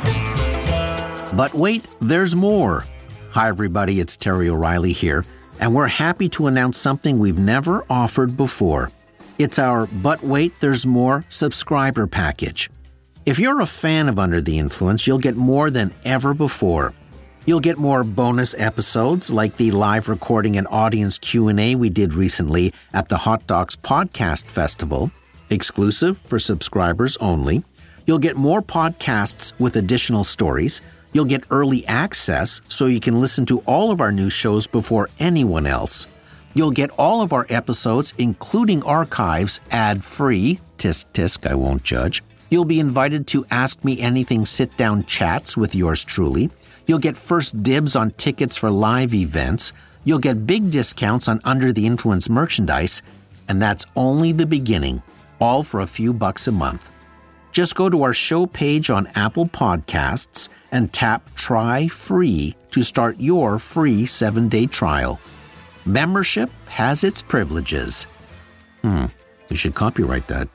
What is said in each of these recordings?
But wait, there's more. Hi, everybody. It's Terry O'Reilly here, and we're happy to announce something we've never offered before. It's our But Wait, There's More subscriber package. If you're a fan of Under the Influence, you'll get more than ever before. You'll get more bonus episodes like the live recording and audience Q&A we did recently at the Hot Docs Podcast Festival, exclusive for subscribers only. You'll get more podcasts with additional stories. You'll get early access so you can listen to all of our new shows before anyone else. You'll get all of our episodes, including archives, ad-free. Tisk, tisk, I won't judge. You'll be invited to Ask Me Anything sit-down chats with yours truly. You'll get first dibs on tickets for live events. You'll get big discounts on Under the Influence merchandise. And that's only the beginning, all for a few bucks a month. Just go to our show page on Apple Podcasts and tap Try Free to start your free 7-day trial. Membership has its privileges. You should copyright that.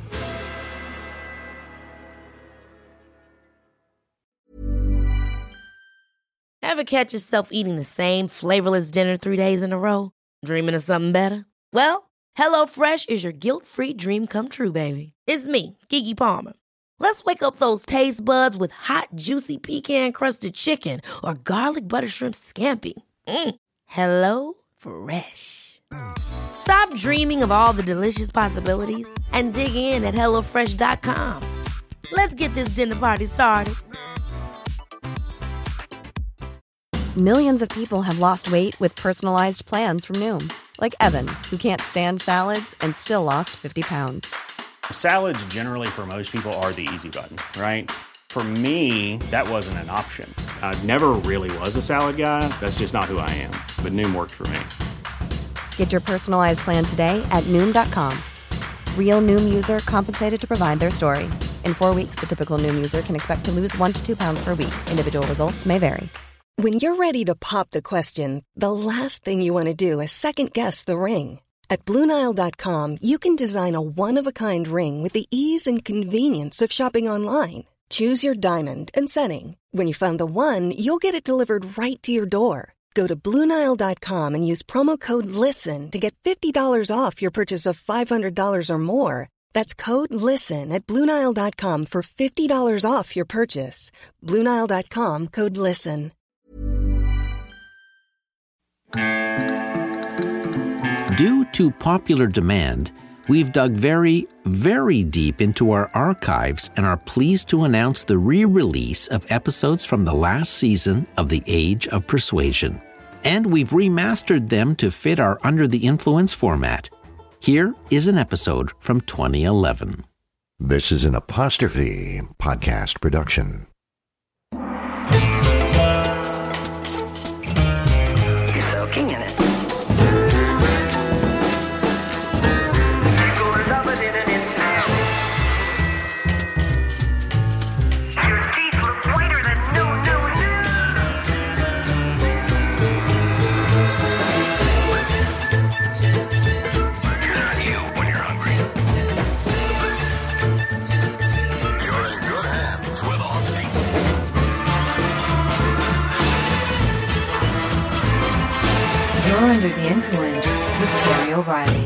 Ever catch yourself eating the same flavorless dinner 3 days in a row? Dreaming of something better? Well, HelloFresh is your guilt-free dream come true, baby. It's me, Keke Palmer. Let's wake up those taste buds with hot, juicy pecan-crusted chicken or garlic butter shrimp scampi. Hello Fresh. Stop dreaming of all the delicious possibilities and dig in at HelloFresh.com. Let's get this dinner party started. Millions of people have lost weight with personalized plans from Noom. Like Evan, who can't stand salads and still lost 50 pounds. Salads generally for most people are the easy button, right? For me, that wasn't an option. I never really was a salad guy. That's just not who I am. But Noom worked for me. Get your personalized plan today at Noom.com. Real Noom user compensated to provide their story. In 4 weeks, the typical Noom user can expect to lose 1 to 2 pounds per week. Individual results may vary. When you're ready to pop the question, the last thing you want to do is second-guess the ring. At BlueNile.com, you can design a one-of-a-kind ring with the ease and convenience of shopping online. Choose your diamond and setting. When you find the one, you'll get it delivered right to your door. Go to BlueNile.com and use promo code LISTEN to get $50 off your purchase of $500 or more. That's code LISTEN at BlueNile.com for $50 off your purchase. BlueNile.com, code LISTEN. Due to popular demand, we've dug very, very deep into our archives and are pleased to announce the re-release of episodes from the last season of The Age of Persuasion. And we've remastered them to fit our Under the Influence format. Here is an episode from 2011. This is an Apostrophe podcast production. You're soaking in it. You're Under the Influence with Terry O'Reilly.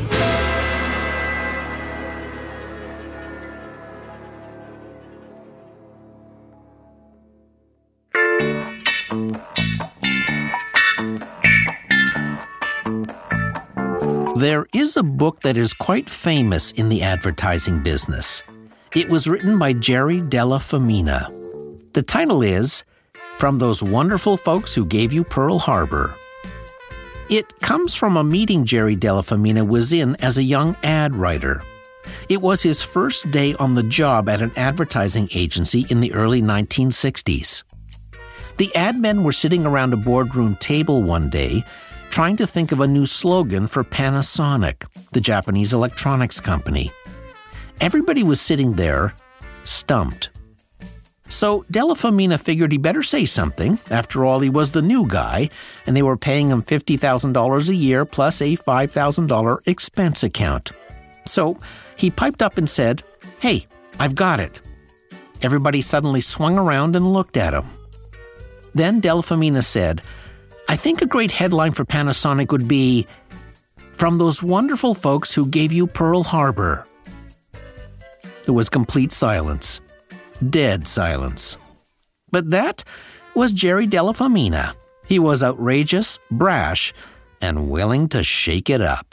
There is a book that is quite famous in the advertising business. It was written by Jerry Della Femina. The title is From Those Wonderful Folks Who Gave You Pearl Harbor. It comes from a meeting Jerry Della Femina was in as a young ad writer. It was his first day on the job at an advertising agency in the early 1960s. The ad men were sitting around a boardroom table one day trying to think of a new slogan for Panasonic, the Japanese electronics company. Everybody was sitting there, stumped. So Della Femina figured he better say something. After all, he was the new guy, and they were paying him $50,000 a year plus a $5,000 expense account. So he piped up and said, "Hey, I've got it." Everybody suddenly swung around and looked at him. Then Della Femina said, "I think a great headline for Panasonic would be, 'From those wonderful folks who gave you Pearl Harbor.'" There was complete silence. Dead silence. But that was Jerry Della Femina. He was outrageous, brash, and willing to shake it up.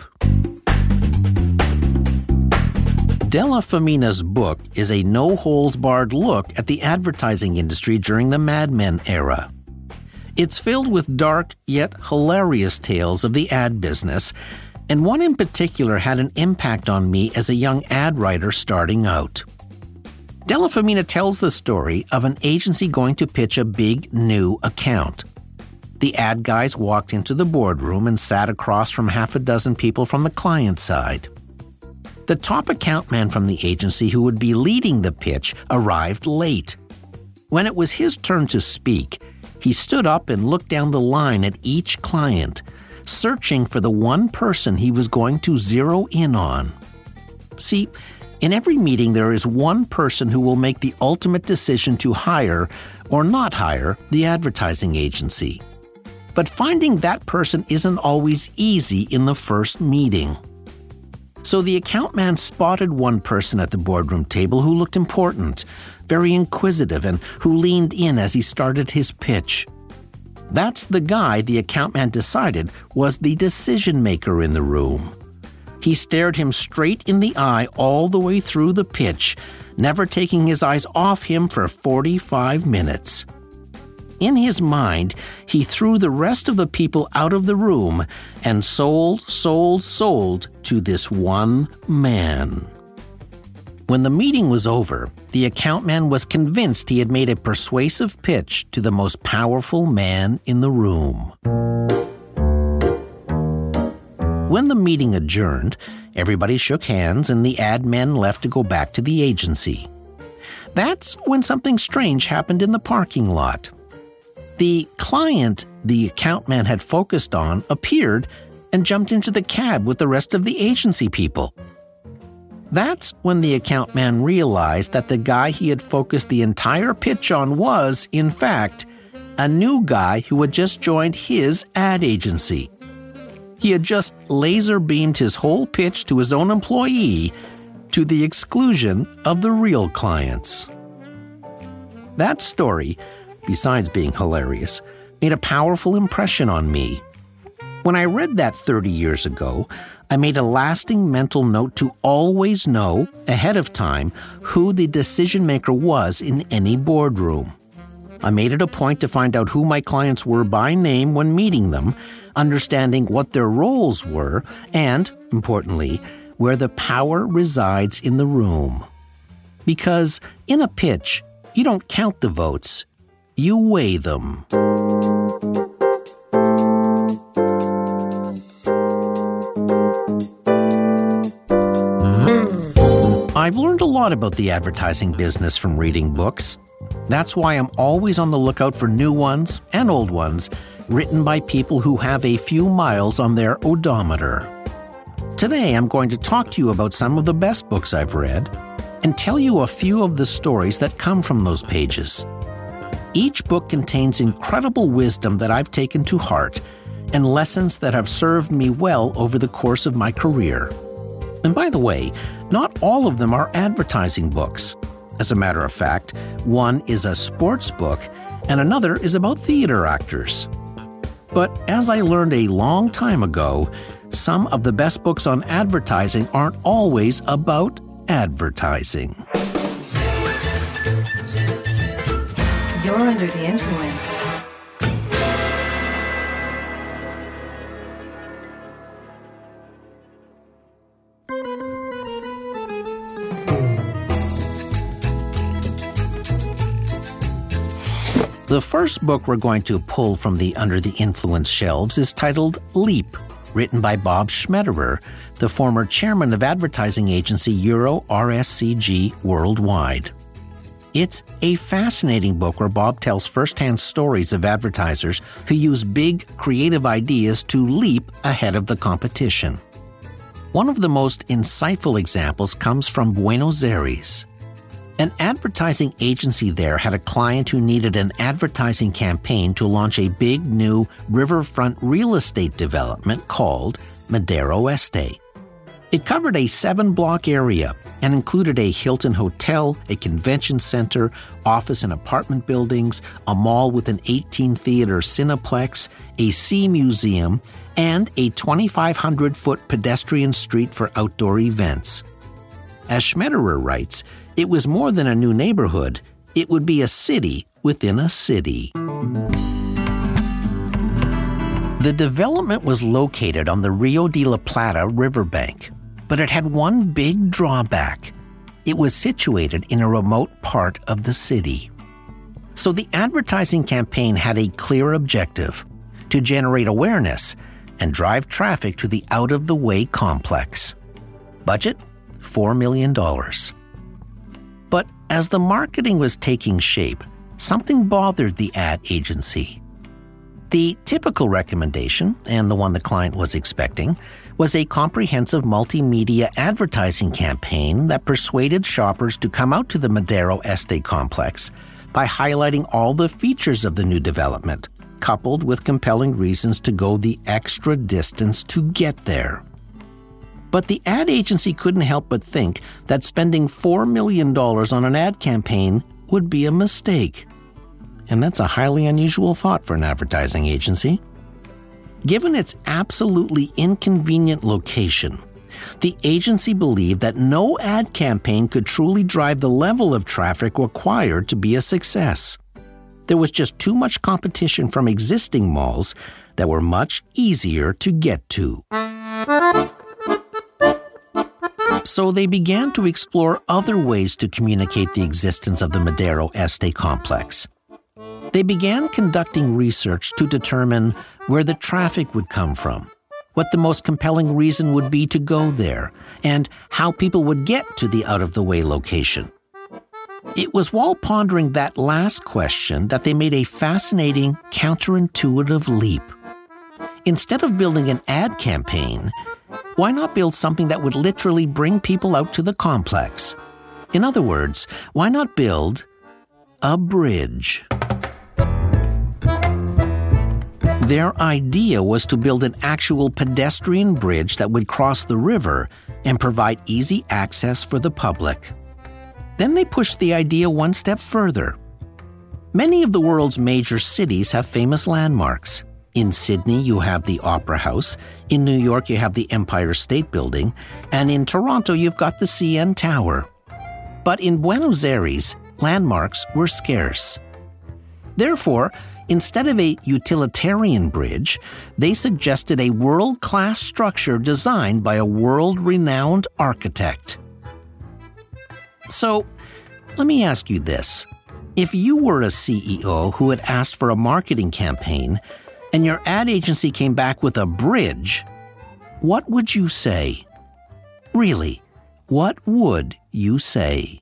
Della Femina's book is a no-holds-barred look at the advertising industry during the Mad Men era. It's filled with dark yet hilarious tales of the ad business, and one in particular had an impact on me as a young ad writer starting out. Della Femina tells the story of an agency going to pitch a big new account. The ad guys walked into the boardroom and sat across from half a dozen people from the client side. The top account man from the agency who would be leading the pitch arrived late. When it was his turn to speak, he stood up and looked down the line at each client, searching for the one person he was going to zero in on. See, in every meeting there is one person who will make the ultimate decision to hire or not hire the advertising agency. But finding that person isn't always easy in the first meeting. So the account man spotted one person at the boardroom table who looked important, very inquisitive, and who leaned in as he started his pitch. That's the guy the account man decided was the decision maker in the room. He stared him straight in the eye all the way through the pitch, never taking his eyes off him for 45 minutes. In his mind, he threw the rest of the people out of the room and sold to this one man. When the meeting was over, the account man was convinced he had made a persuasive pitch to the most powerful man in the room. When the meeting adjourned, everybody shook hands and the ad men left to go back to the agency. That's when something strange happened in the parking lot. The client the account man had focused on appeared and jumped into the cab with the rest of the agency people. That's when the account man realized that the guy he had focused the entire pitch on was, in fact, a new guy who had just joined his ad agency. He had just laser-beamed his whole pitch to his own employee to the exclusion of the real clients. That story, besides being hilarious, made a powerful impression on me. When I read that 30 years ago, I made a lasting mental note to always know, ahead of time, who the decision maker was in any boardroom. I made it a point to find out who my clients were by name when meeting them, understanding what their roles were, and, importantly, where the power resides in the room. Because in a pitch, you don't count the votes, you weigh them. I've learned a lot about the advertising business from reading books. That's why I'm always on the lookout for new ones and old ones written by people who have a few miles on their odometer. Today I'm going to talk to you about some of the best books I've read and tell you a few of the stories that come from those pages. Each book contains incredible wisdom that I've taken to heart and lessons that have served me well over the course of my career. And by the way, not all of them are advertising books. As a matter of fact, one is a sports book and another is about theater actors. But as I learned a long time ago, some of the best books on advertising aren't always about advertising. You're under the influence. The first book we're going to pull from the Under the Influence shelves is titled Leap, written by Bob Schmetterer, the former chairman of advertising agency Euro RSCG Worldwide. It's a fascinating book where Bob tells first-hand stories of advertisers who use big, creative ideas to leap ahead of the competition. One of the most insightful examples comes from Buenos Aires. An advertising agency there had a client who needed an advertising campaign to launch a big new riverfront real estate development called Madero Este. It covered a 7-block area and included a Hilton hotel, a convention center, office and apartment buildings, a mall with an 18-theater Cineplex, a sea museum, and a 2,500-foot pedestrian street for outdoor events. As Schmetterer writes, it was more than a new neighborhood. It would be a city within a city. The development was located on the Rio de la Plata riverbank, but it had one big drawback. It was situated in a remote part of the city. So the advertising campaign had a clear objective: to generate awareness and drive traffic to the out-of-the-way complex. Budget? $4 million. But as the marketing was taking shape, something bothered the ad agency. The typical recommendation, and the one the client was expecting, was a comprehensive multimedia advertising campaign that persuaded shoppers to come out to the Madero Este complex by highlighting all the features of the new development, coupled with compelling reasons to go the extra distance to get there. But the ad agency couldn't help but think that spending $4 million on an ad campaign would be a mistake. And that's a highly unusual thought for an advertising agency. Given its absolutely inconvenient location, the agency believed that no ad campaign could truly drive the level of traffic required to be a success. There was just too much competition from existing malls that were much easier to get to. So they began to explore other ways to communicate the existence of the Madero Este complex. They began conducting research to determine where the traffic would come from, what the most compelling reason would be to go there, and how people would get to the out-of-the-way location. It was while pondering that last question that they made a fascinating, counterintuitive leap. Instead of building an ad campaign, why not build something that would literally bring people out to the complex? In other words, why not build a bridge? Their idea was to build an actual pedestrian bridge that would cross the river and provide easy access for the public. Then they pushed the idea one step further. Many of the world's major cities have famous landmarks. In Sydney, you have the Opera House. In New York, you have the Empire State Building. And in Toronto, you've got the CN Tower. But in Buenos Aires, landmarks were scarce. Therefore, instead of a utilitarian bridge, they suggested a world-class structure designed by a world-renowned architect. So, let me ask you this. If you were a CEO who had asked for a marketing campaign, and your ad agency came back with a bridge, what would you say? Really, what would you say?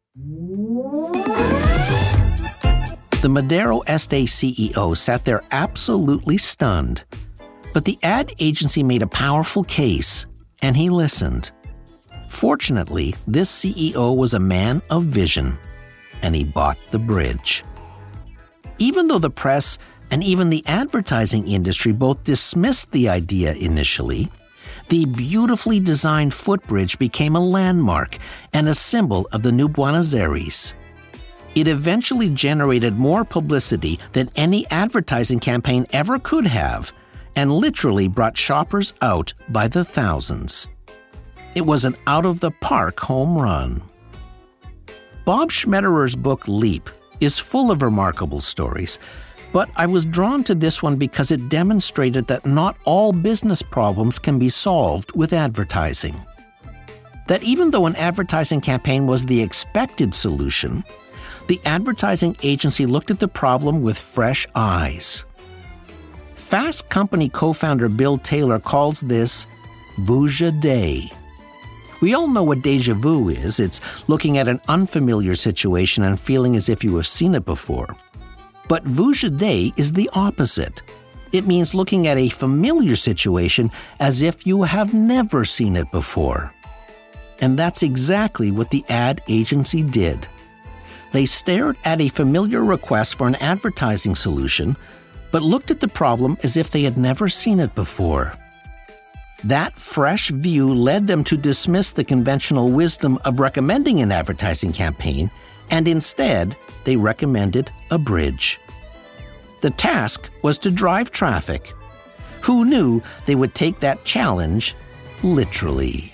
The Madero Este CEO sat there absolutely stunned. But the ad agency made a powerful case, and he listened. Fortunately, this CEO was a man of vision, and he bought the bridge. Even though the press and even the advertising industry both dismissed the idea initially, the beautifully designed footbridge became a landmark and a symbol of the new Buenos Aires. It eventually generated more publicity than any advertising campaign ever could have, and literally brought shoppers out by the thousands. It was an out-of-the-park home run. Bob Schmetterer's book Leap is full of remarkable stories, but I was drawn to this one because it demonstrated that not all business problems can be solved with advertising. That even though an advertising campaign was the expected solution, the advertising agency looked at the problem with fresh eyes. Fast Company co-founder Bill Taylor calls this vuja de. We all know what déjà vu is. It's looking at an unfamiliar situation and feeling as if you have seen it before. But vuja de is the opposite. It means looking at a familiar situation as if you have never seen it before. And that's exactly what the ad agency did. They stared at a familiar request for an advertising solution, but looked at the problem as if they had never seen it before. That fresh view led them to dismiss the conventional wisdom of recommending an advertising campaign, and instead, they recommended a bridge. The task was to drive traffic. Who knew they would take that challenge literally?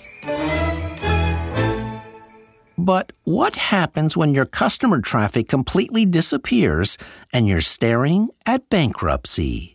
But what happens when your customer traffic completely disappears and you're staring at bankruptcy?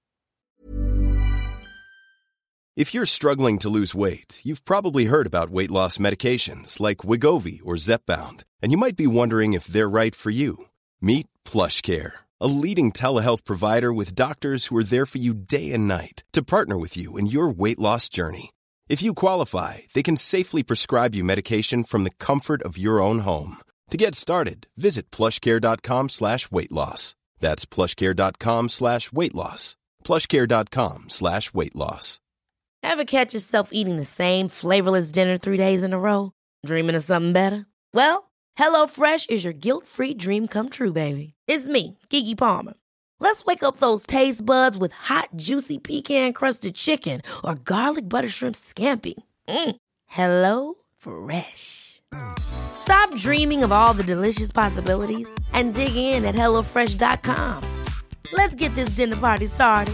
If you're struggling to lose weight, you've probably heard about weight loss medications like Wegovy or Zepbound, and you might be wondering if they're right for you. Meet PlushCare, a leading telehealth provider with doctors who are there for you day and night to partner with you in your weight loss journey. If you qualify, they can safely prescribe you medication from the comfort of your own home. To get started, visit plushcare.com/weightloss. That's plushcare.com/weightloss. plushcare.com/weightloss. Ever catch yourself eating the same flavorless dinner 3 days in a row? Dreaming of something better? Well, HelloFresh is your guilt-free dream come true, baby. It's me, Keke Palmer. Let's wake up those taste buds with hot, juicy pecan-crusted chicken or garlic butter shrimp scampi. Hello Fresh. Stop dreaming of all the delicious possibilities and dig in at HelloFresh.com. Let's get this dinner party started.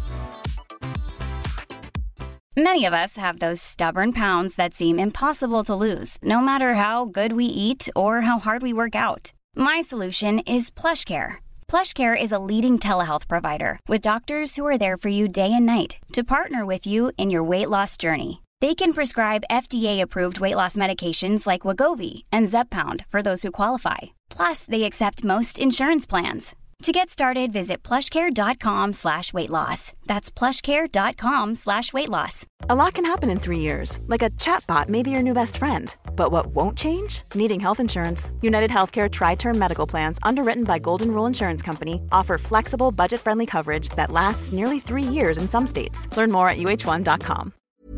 Many of us have those stubborn pounds that seem impossible to lose, no matter how good we eat or how hard we work out. My solution is PlushCare. PlushCare is a leading telehealth provider with doctors who are there for you day and night to partner with you in your weight loss journey. They can prescribe FDA-approved weight loss medications like Wegovy and Zepbound for those who qualify. Plus, they accept most insurance plans. To get started, visit plushcare.com/weightloss. That's plushcare.com/weightloss. A lot can happen in 3 years, like a chatbot may be your new best friend. But what won't change? Needing health insurance. United Healthcare Tri-Term Medical Plans, underwritten by Golden Rule Insurance Company, offer flexible, budget-friendly coverage that lasts nearly 3 years in some states. Learn more at uh1.com.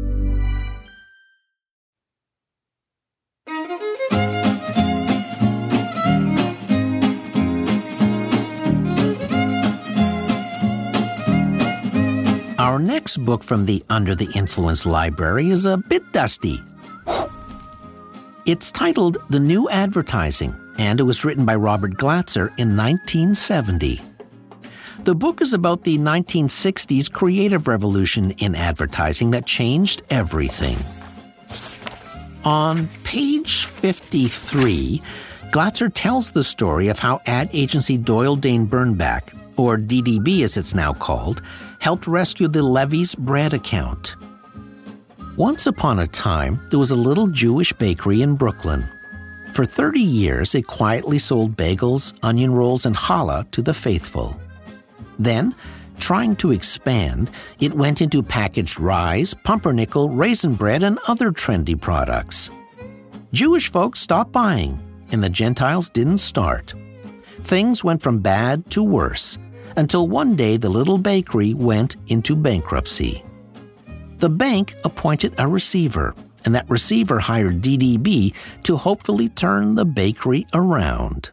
Our next book from the Under the Influence library is a bit dusty. It's titled The New Advertising, and it was written by Robert Glatzer in 1970. The book is about the 1960s creative revolution in advertising that changed everything. On page 53, Glatzer tells the story of how ad agency Doyle Dane Bernbach, or DDB as it's now called, helped rescue the Levy's bread account. Once upon a time, there was a little Jewish bakery in Brooklyn. For 30 years, it quietly sold bagels, onion rolls, and challah to the faithful. Then, trying to expand, it went into packaged rise, pumpernickel, raisin bread, and other trendy products. Jewish folks stopped buying, and the Gentiles didn't start. Things went from bad to worse, until one day the little bakery went into bankruptcy. The bank appointed a receiver, and that receiver hired DDB to hopefully turn the bakery around.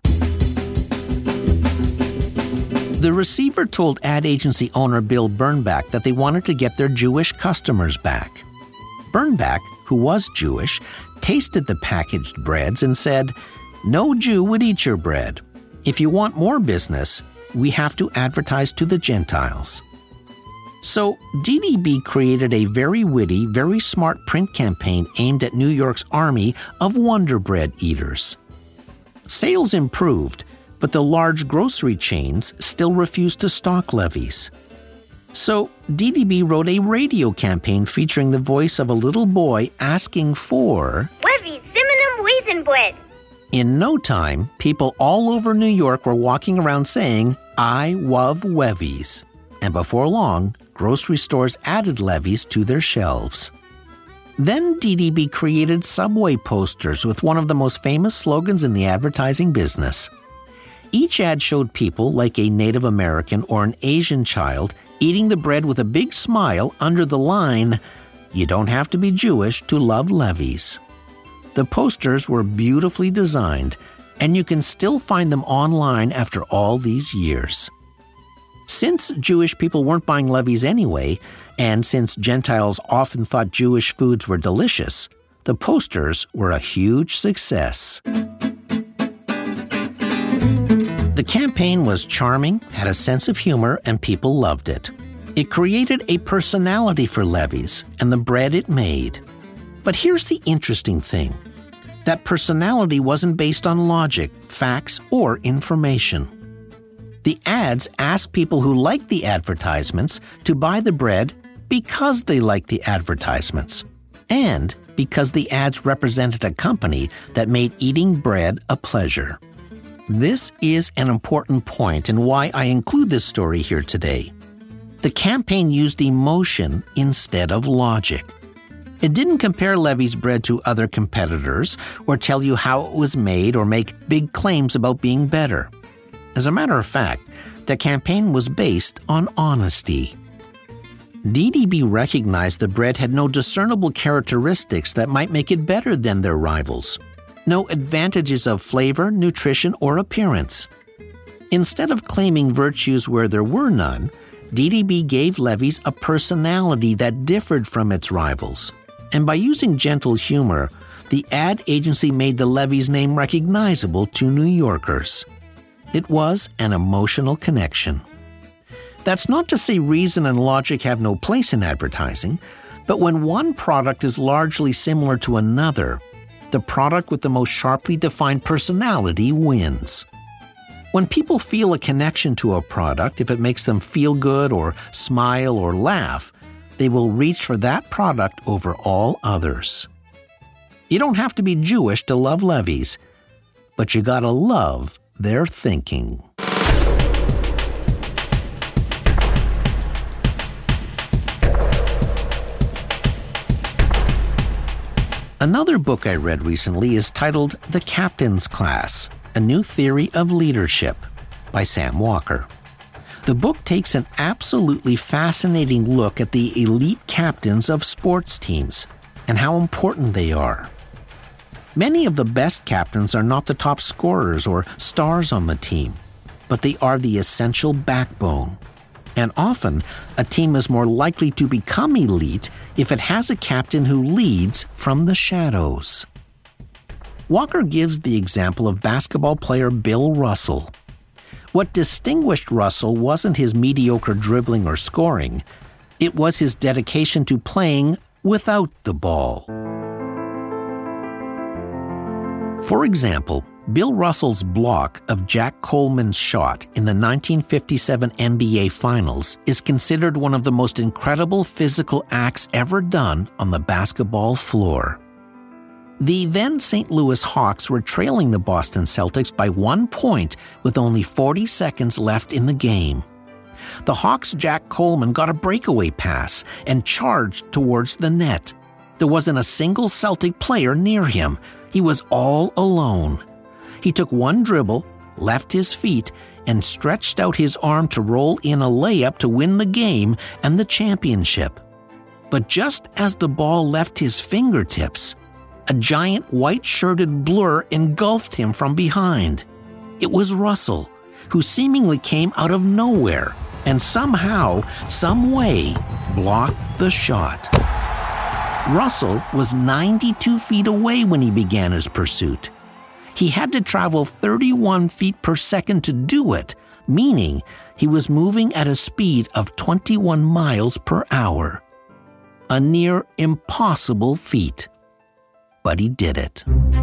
The receiver told ad agency owner Bill Bernbach that they wanted to get their Jewish customers back. Bernbach, who was Jewish, tasted the packaged breads and said, "No Jew would eat your bread. If you want more business, we have to advertise to the Gentiles." So DDB created a very witty, very smart print campaign aimed at New York's army of Wonder Bread eaters. Sales improved, but the large grocery chains still refused to stock Levy's. So DDB wrote a radio campaign featuring the voice of a little boy asking for Levy's Cinnamon Raisin Bread. In no time, people all over New York were walking around saying, "I love Levy's." And before long, grocery stores added Levy's to their shelves. Then DDB created subway posters with one of the most famous slogans in the advertising business. Each ad showed people like a Native American or an Asian child eating the bread with a big smile under the line, "You don't have to be Jewish to love Levy's." The posters were beautifully designed, and you can still find them online after all these years. Since Jewish people weren't buying Levy's anyway, and since Gentiles often thought Jewish foods were delicious, the posters were a huge success. The campaign was charming, had a sense of humor, and people loved it. It created a personality for Levy's and the bread it made. But here's the interesting thing. That personality wasn't based on logic, facts, or information. The ads asked people who liked the advertisements to buy the bread because they liked the advertisements, and because the ads represented a company that made eating bread a pleasure. This is an important point and why I include this story here today. The campaign used emotion instead of logic. It didn't compare Levy's bread to other competitors or tell you how it was made or make big claims about being better. As a matter of fact, the campaign was based on honesty. DDB recognized the bread had no discernible characteristics that might make it better than their rivals. No advantages of flavor, nutrition, or appearance. Instead of claiming virtues where there were none, DDB gave Levy's a personality that differed from its rivals. And by using gentle humor, the ad agency made the Levy's name recognizable to New Yorkers. It was an emotional connection. That's not to say reason and logic have no place in advertising, but when one product is largely similar to another, the product with the most sharply defined personality wins. When people feel a connection to a product, if it makes them feel good or smile or laugh, they will reach for that product over all others. You don't have to be Jewish to love Levy's, but you gotta love their thinking. Another book I read recently is titled The Captain's Class, A New Theory of Leadership by Sam Walker. The book takes an absolutely fascinating look at the elite captains of sports teams and how important they are. Many of the best captains are not the top scorers or stars on the team, but they are the essential backbone. And often, a team is more likely to become elite if it has a captain who leads from the shadows. Walker gives the example of basketball player Bill Russell. What distinguished Russell wasn't his mediocre dribbling or scoring, it was his dedication to playing without the ball. For example, Bill Russell's block of Jack Coleman's shot in the 1957 NBA Finals is considered one of the most incredible physical acts ever done on the basketball floor. The then St. Louis Hawks were trailing the Boston Celtics by 1 point with only 40 seconds left in the game. The Hawks' Jack Coleman got a breakaway pass and charged towards the net. There wasn't a single Celtic player near him. He was all alone. He took one dribble, left his feet, and stretched out his arm to roll in a layup to win the game and the championship. But just as the ball left his fingertips, a giant white-shirted blur engulfed him from behind. It was Russell, who seemingly came out of nowhere and somehow, some way, blocked the shot. Russell was 92 feet away when he began his pursuit. He had to travel 31 feet per second to do it, meaning he was moving at a speed of 21 miles per hour. A near impossible feat. But he did it.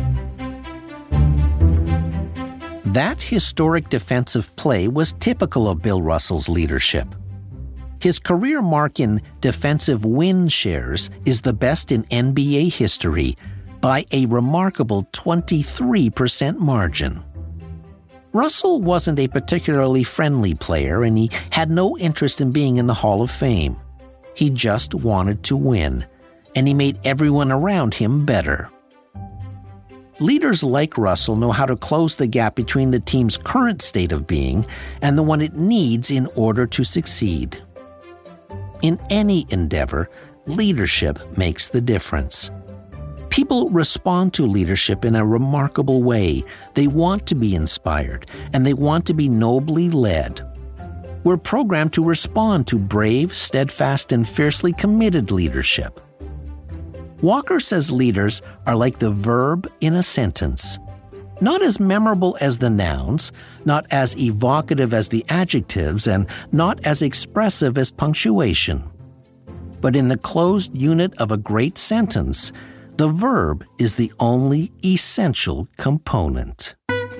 That historic defensive play was typical of Bill Russell's leadership. His career mark in defensive win shares is the best in NBA history by a remarkable 23% margin. Russell wasn't a particularly friendly player, and he had no interest in being in the Hall of Fame. He just wanted to win, and he made everyone around him better. Leaders like Russell know how to close the gap between the team's current state of being and the one it needs in order to succeed. In any endeavor, leadership makes the difference. People respond to leadership in a remarkable way. They want to be inspired, and they want to be nobly led. We're programmed to respond to brave, steadfast, and fiercely committed leadership. Walker says leaders are like the verb in a sentence. Not as memorable as the nouns, not as evocative as the adjectives, and not as expressive as punctuation. But in the closed unit of a great sentence, the verb is the only essential component.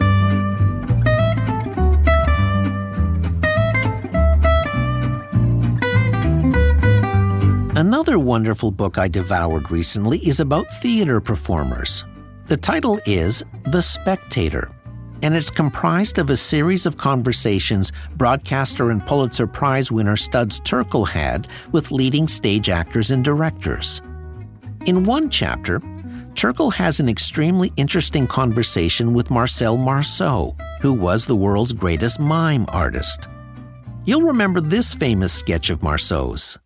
Another wonderful book I devoured recently is about theater performers. The title is The Spectator, and it's comprised of a series of conversations broadcaster and Pulitzer Prize winner Studs Terkel had with leading stage actors and directors. In one chapter, Terkel has an extremely interesting conversation with Marcel Marceau, who was the world's greatest mime artist. You'll remember this famous sketch of Marceau's.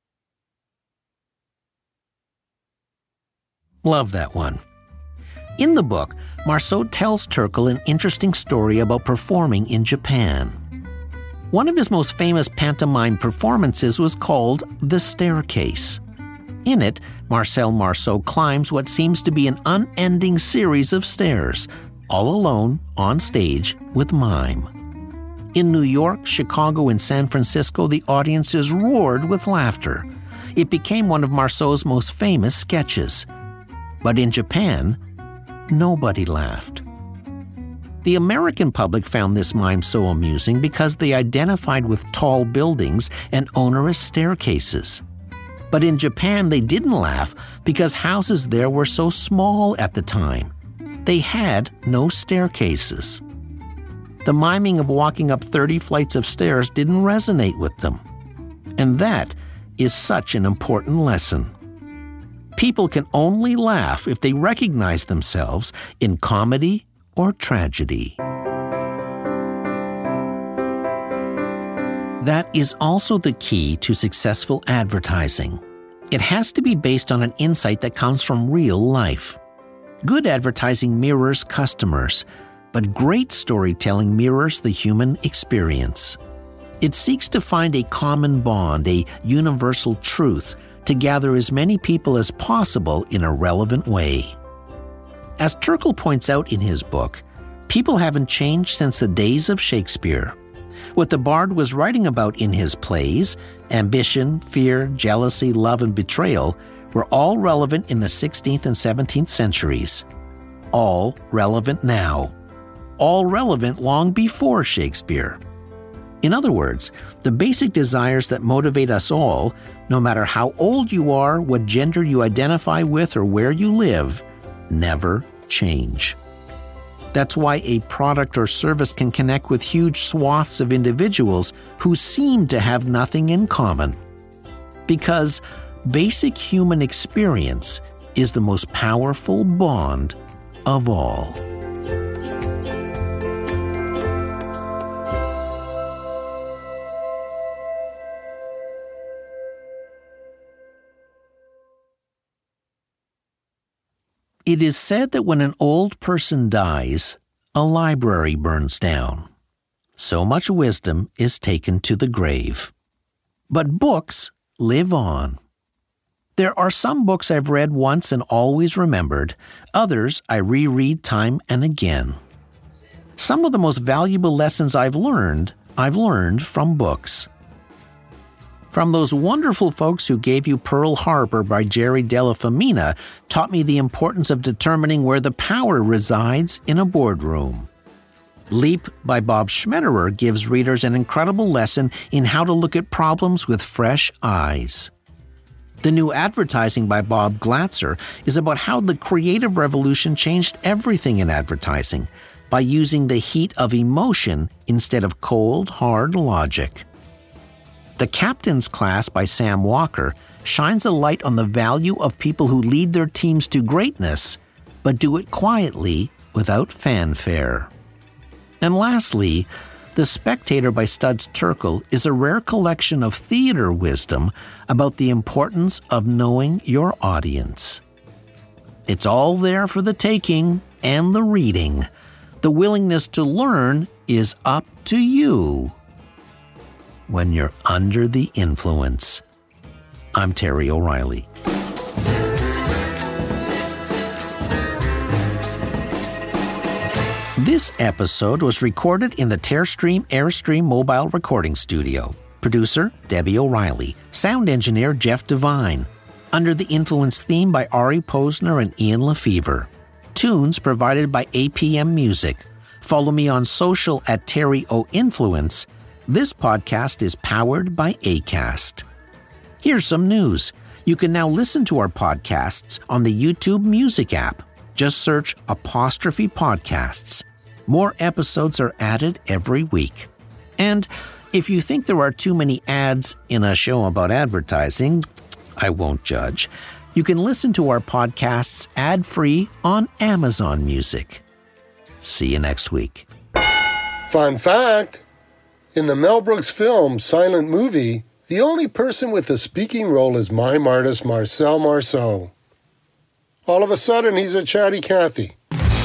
Love that one. In the book, Marceau tells Terkel an interesting story about performing in Japan. One of his most famous pantomime performances was called The Staircase. In it, Marcel Marceau climbs what seems to be an unending series of stairs, all alone, on stage, with mime. In New York, Chicago, and San Francisco, the audiences roared with laughter. It became one of Marceau's most famous sketches. But in Japan, nobody laughed. The American public found this mime so amusing because they identified with tall buildings and onerous staircases. But in Japan, they didn't laugh because houses there were so small at the time. They had no staircases. The miming of walking up 30 flights of stairs didn't resonate with them. And that is such an important lesson. People can only laugh if they recognize themselves in comedy or tragedy. That is also the key to successful advertising. It has to be based on an insight that comes from real life. Good advertising mirrors customers, but great storytelling mirrors the human experience. It seeks to find a common bond, a universal truth, to gather as many people as possible in a relevant way. As Terkel points out in his book, people haven't changed since the days of Shakespeare. What the bard was writing about in his plays, ambition, fear, jealousy, love, and betrayal, were all relevant in the 16th and 17th centuries. All relevant now. All relevant long before Shakespeare. In other words, the basic desires that motivate us all, no matter how old you are, what gender you identify with, or where you live, never change. That's why a product or service can connect with huge swaths of individuals who seem to have nothing in common. Because basic human experience is the most powerful bond of all. It is said that when an old person dies, a library burns down. So much wisdom is taken to the grave. But books live on. There are some books I've read once and always remembered. Others I reread time and again. Some of the most valuable lessons I've learned from books. From those wonderful folks who gave you Pearl Harbor by Jerry Della Femina taught me the importance of determining where the power resides in a boardroom. Leap by Bob Schmetterer gives readers an incredible lesson in how to look at problems with fresh eyes. The New Advertising by Bob Glatzer is about how the creative revolution changed everything in advertising by using the heat of emotion instead of cold, hard logic. The Captain's Class by Sam Walker shines a light on the value of people who lead their teams to greatness, but do it quietly without fanfare. And lastly, The Spectator by Studs Terkel is a rare collection of theater wisdom about the importance of knowing your audience. It's all there for the taking and the reading. The willingness to learn is up to you when you're under the influence. I'm Terry O'Reilly. This episode was recorded in the Tearstream Airstream mobile recording studio. Producer, Debbie O'Reilly. Sound engineer, Jeff Devine. Under the Influence theme by Ari Posner and Ian LeFeuvre. Tunes provided by APM Music. Follow me on social at Terry O Influence. This podcast is powered by Acast. Here's some news. You can now listen to our podcasts on the YouTube Music app. Just search apostrophe podcasts. More episodes are added every week. And if you think there are too many ads in a show about advertising, I won't judge. You can listen to our podcasts ad-free on Amazon Music. See you next week. Fun fact, in the Mel Brooks film Silent Movie, the only person with a speaking role is mime artist Marcel Marceau. All of a sudden, he's a chatty Cathy.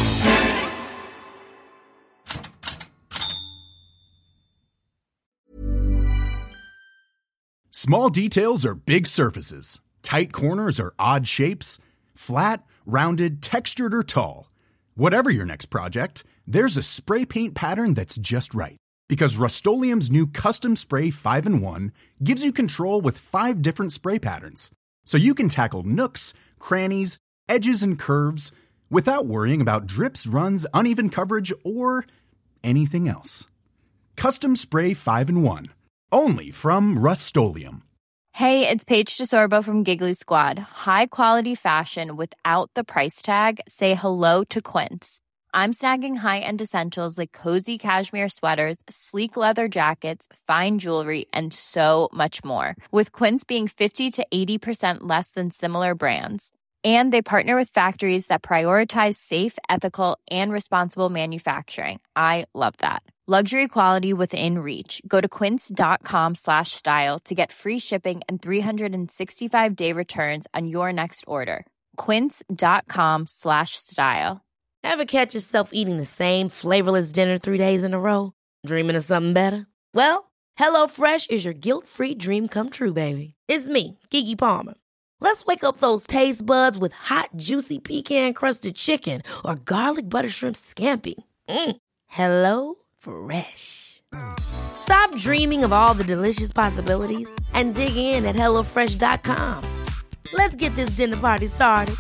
Small details are big surfaces. Tight corners are odd shapes. Flat, rounded, textured, or tall. Whatever your next project, there's a spray paint pattern that's just right. Because Rust-Oleum's new Custom Spray 5-in-1 gives you control with 5 different spray patterns. So you can tackle nooks, crannies, edges, and curves without worrying about drips, runs, uneven coverage, or anything else. Custom Spray 5-in-1. Only from Rust-Oleum. Hey, it's Paige DeSorbo from Giggly Squad. High quality fashion without the price tag. Say hello to Quince. I'm snagging high-end essentials like cozy cashmere sweaters, sleek leather jackets, fine jewelry, and so much more. With Quince being 50 to 80% less than similar brands. And they partner with factories that prioritize safe, ethical, and responsible manufacturing. I love that. Luxury quality within reach. Go to quince.com/style to get free shipping and 365-day returns on your next order. Quince.com/style. Ever catch yourself eating the same flavorless dinner 3 days in a row? Dreaming of something better? Well, HelloFresh is your guilt-free dream come true, baby. It's me, Keke Palmer. Let's wake up those taste buds with hot, juicy pecan-crusted chicken or garlic butter shrimp scampi. Hello Fresh. Stop dreaming of all the delicious possibilities and dig in at HelloFresh.com. Let's get this dinner party started.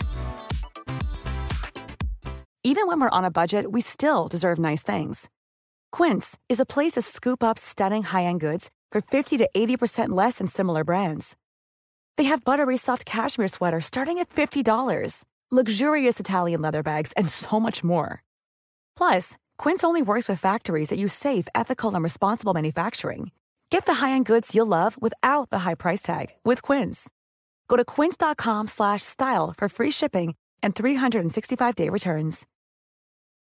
Even when we're on a budget, we still deserve nice things. Quince is a place to scoop up stunning high-end goods for 50 to 80% less than similar brands. They have buttery soft cashmere sweaters starting at $50, luxurious Italian leather bags, and so much more. Plus, Quince only works with factories that use safe, ethical, and responsible manufacturing. Get the high-end goods you'll love without the high price tag with Quince. Go to quince.com/style for free shipping and 365-day returns.